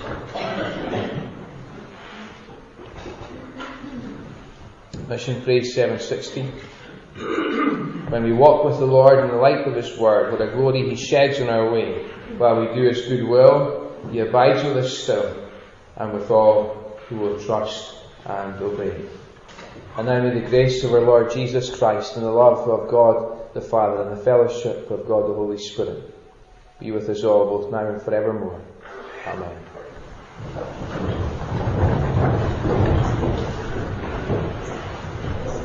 Mission Praise 760. When we walk with the Lord in the light of His Word, what a glory He sheds on our way, while we do His good will, He abides with us still, and with all who will trust and obey. And now may the grace of our Lord Jesus Christ, and the love of God the Father, and the fellowship of God the Holy Spirit be with us all, both now and forevermore. Amen.